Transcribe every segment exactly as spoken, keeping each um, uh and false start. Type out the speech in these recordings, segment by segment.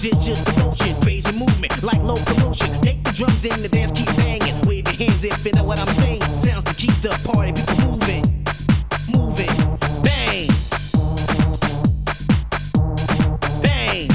it's just devotion. Crazy movement, like locomotion. Take the drums in the dance, keep banging. Wave your hands if you know what I'm saying. Sounds to keep the party people moving. Moving. Bang. Bang.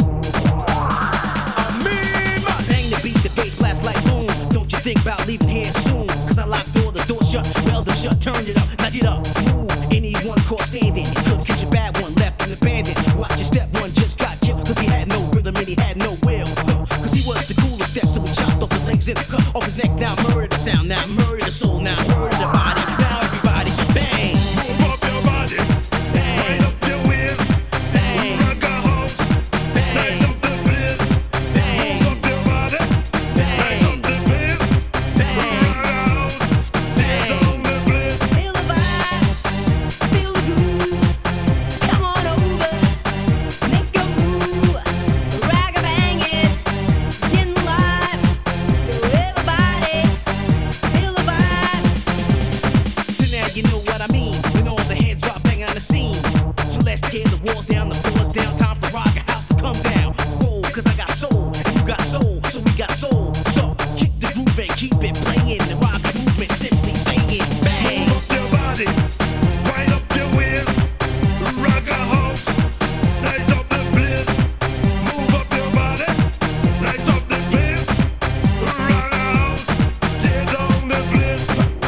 I mean, bang the beat, the bass blast like boom. Don't you think about leaving here soon? Cause I locked all the doors shut, well them shut, turned it up, now get up, move. Anyone caught standing, you could catch a bad one left and abandoned. Watch your step, one just got killed, cause he had no rhythm and he had no will. Cause he was the coolest step, so we chopped off the legs and cut off his neck. Now murder the sound, now murder the soul, now murder the body. Now everybody should bang. Move up your body, wind up your waist, Bang. rock a house, Bang. nice up the place. Bang. Move up your body, nice up the place, Bang. rock a house, tear down the place. Feel the vibe, feel the groove. Come on over, make a move. Rag a bang it, getting live. So everybody, feel the vibe. So now you know what I mean. When all the heads are bang on the scene. So let's tear the walls down, the floors down. Time for rock a house to come down. Roll, cause I got soul, and you got soul, so we got soul. So kick the groove and keep it playing. The rock movement, simply saying bang. Move up your body, wind up your waist, rock a house, nice up the place. Move up your body, nice up the place, rock a house, tear down the place.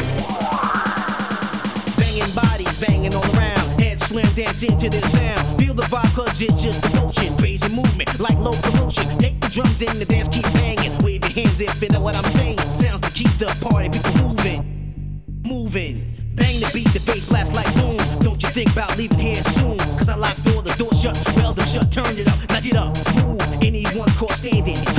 Banging bodies, banging all around. Head slam, dancing to this sound. Feel the vibe, cause it's just devotion. Crazy movement, like locomotion. Take the drums in the dance, keep banging. Wave your hands if you know what I'm saying. Sounds to keep the party people moving. Moving. Bang the beat, the bass blast like boom. Don't you think about leaving here soon? Cause I locked all the doors shut, well them shut, turned it up, now get up, move. Anyone caught standing,